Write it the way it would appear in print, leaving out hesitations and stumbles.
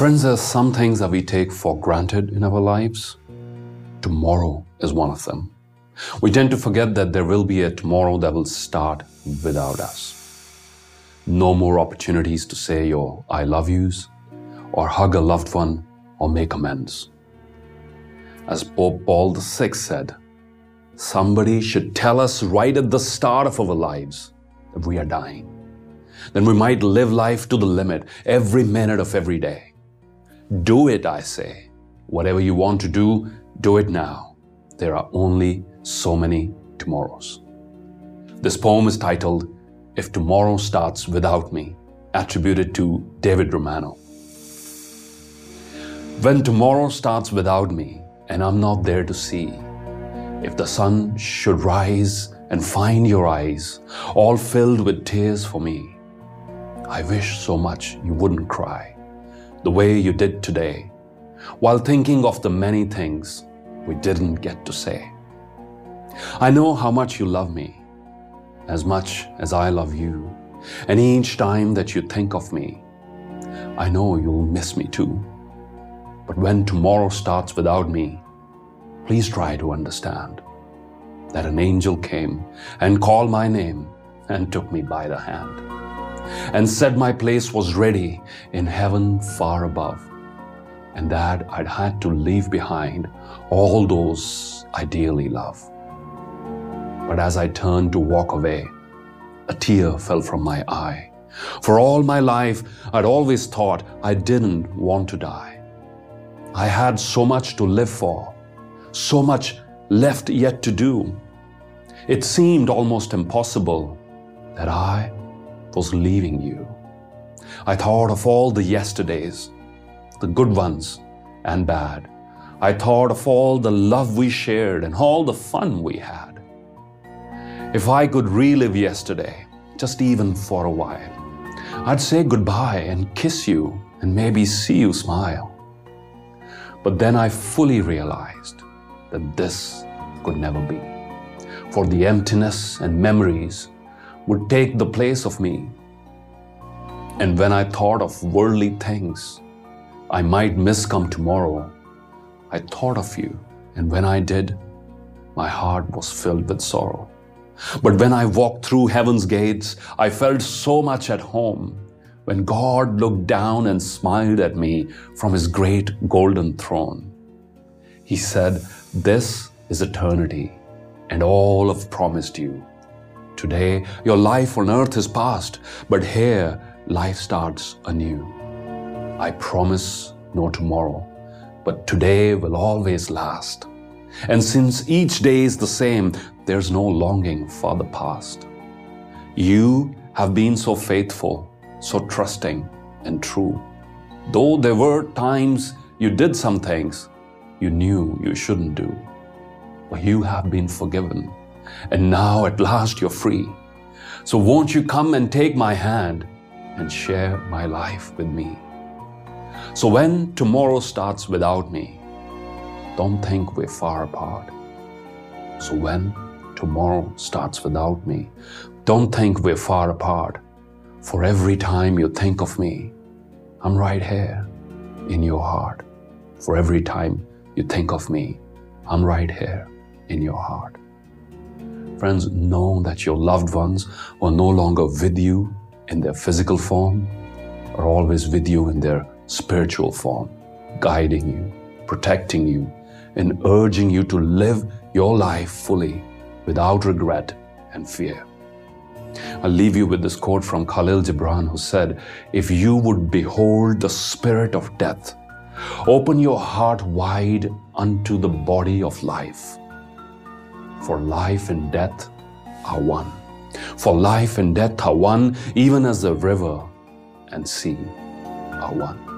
Friends, there are some things that we take for granted in our lives. Tomorrow is one of them. We tend to forget that there will be a tomorrow that will start without us. No more opportunities to say your I love yous, or hug a loved one, or make amends. As Pope Paul VI said, somebody should tell us right at the start of our lives that we are dying. Then we might live life to the limit every minute of every day. Do it, I say. Whatever you want to do it now. There are only so many tomorrows. This poem is titled, If Tomorrow Starts Without Me, attributed to David Romano. When tomorrow starts without me and I'm not there to see, if the sun should rise and find your eyes all filled with tears for me, I wish so much you wouldn't cry the way you did today, while thinking of the many things we didn't get to say. I know how much you love me, as much as I love you, and each time that you think of me, I know you'll miss me too. But when tomorrow starts without me, please try to understand that an angel came and called my name and took me by the hand and said my place was ready in heaven far above, and that I'd had to leave behind all those I dearly love. But as I turned to walk away, a tear fell from my eye. For all my life, I'd always thought I didn't want to die. I had so much to live for, so much left yet to do. It seemed almost impossible that I was leaving you. I thought of all the yesterdays, the good ones and bad. I thought of all the love we shared and all the fun we had. If I could relive yesterday, just even for a while, I'd say goodbye and kiss you and maybe see you smile. But then I fully realized that this could never be, for the emptiness and memories would take the place of me. And when I thought of worldly things I might miss come tomorrow, I thought of you, and when I did, my heart was filled with sorrow. But when I walked through heaven's gates, I felt so much at home when God looked down and smiled at me from His great golden throne. He said, "This is eternity, and all I've promised you. Today, your life on earth is past, but here, life starts anew. I promise no tomorrow, but today will always last. And since each day is the same, there's no longing for the past. You have been so faithful, so trusting and true. Though there were times you did some things you knew you shouldn't do. But you have been forgiven, and now at last you're free. So won't you come and take my hand and share my life with me? So when tomorrow starts without me, don't think we're far apart. So when tomorrow starts without me, don't think we're far apart. For every time you think of me, I'm right here in your heart. For every time you think of me, I'm right here in your heart. Friends, know that your loved ones who are no longer with you in their physical form are always with you in their spiritual form, guiding you, protecting you, and urging you to live your life fully without regret and fear. I'll leave you with this quote from Khalil Gibran, who said, "If you would behold the spirit of death, open your heart wide unto the body of life. For life and death are one. For life and death are one, even as the river and sea are one."